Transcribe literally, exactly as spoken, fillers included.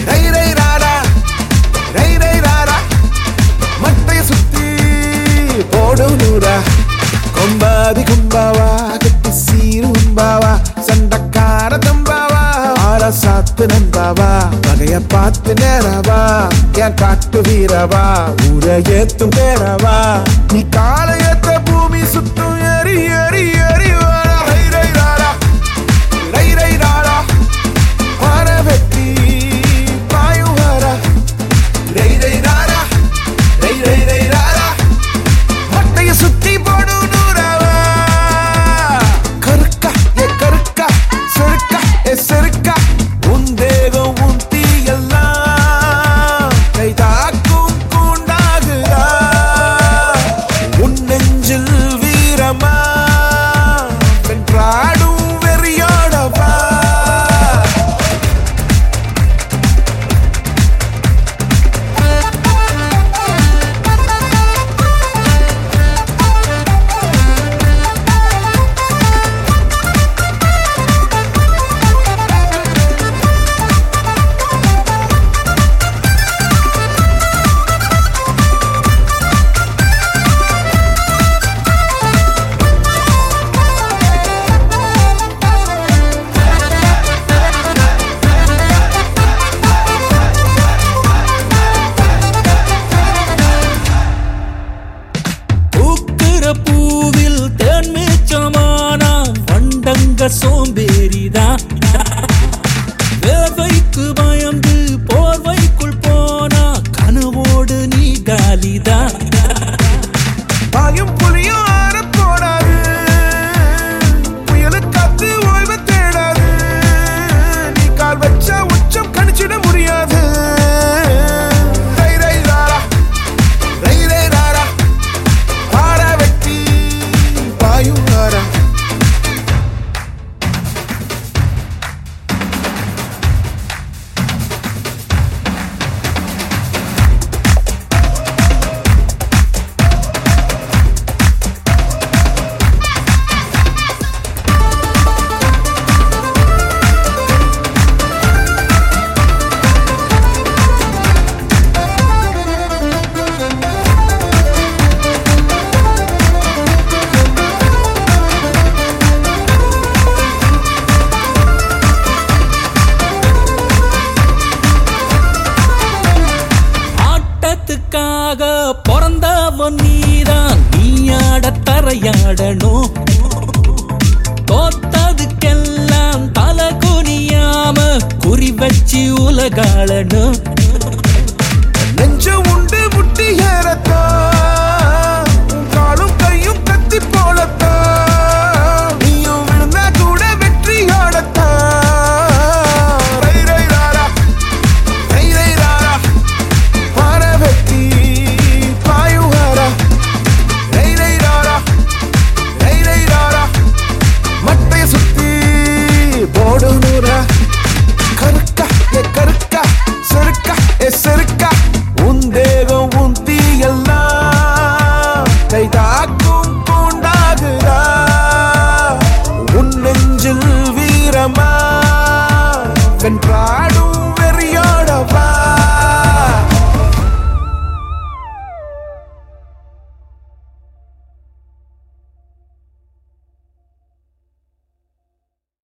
ரை ரை ராரா ரை ரை ராரா மட்டைய சுத்தி போடும் நூறா கொம்பாதி கும்பாவா கட்டி சீரும்பாவா சண்டக்கார தம்பாவா ஆற சாத்து நம்பாவா வகைய பார்த்து நேரவா என் காட்டு வீரவா ஊரை ஏத்தும் பேரவா நீ காலை ஏத்த பூமி சுத்தும் ஏறி ஏறி ஏறி வாரா ரை ரை ராரா ரை ரை ராரா வார வெட்டி பாயும் வாரா ரை ரை ராரா ரை ரை ரை ராரா மட்டைய சுத்தி போடும் நூறாவா கருக்கா ஏ கருக்கா செருக்கா ஏ செருக்கா உன் தேகம் உன் தீயெல்லாம் கை தாக்கும் கூண்டாகுதா உன் நெஞ்சில் வீரமா வென்றாடும் வெறியோடவா பூவில் தேன்மேச்சமானா வண்டங்க சோம்பேறிதான் வேர்வைக்கு பயந்து போர்வைக்குள் போனா கனவோடு நீ காலிதான் பாயும் புலியும் ஆற போடாது புயலு காத்து ஓய்வு தேடாது நீ கால் வச்சா உச்சம் கணிச்சிட முடியாது ரை ரை ராரா ரை ரை ராரா பார வெட்டி பாயும் வாரா ஆட்டத்துக்காக பிறந்தவன் நீதான் நீ ஆட தரையாடணும் தோத்ததுக்கெல்லாம் தலை குனியாம குறி வச்சு உலகாளணும் நெஞ்ச உண்டு முட்டி ஏறத்தா உன் காலும் கையும் கத்தி போலத்தா நீயும் விழுந்தா கூட வெற்றியோடத்தா ரை ரை ராரா ரை ரை ராரா பார வெட்டி பாயும் வாரா ரை ரை ராரா ரை ரை ராரா மட்டைய சுத்தி போடும் நூறா கருக்கா ஏ கருக்கா செருக்கா ஏ செருக்கா உன் தேகம் உன் தீயெல்லாம் கை தாக்கும்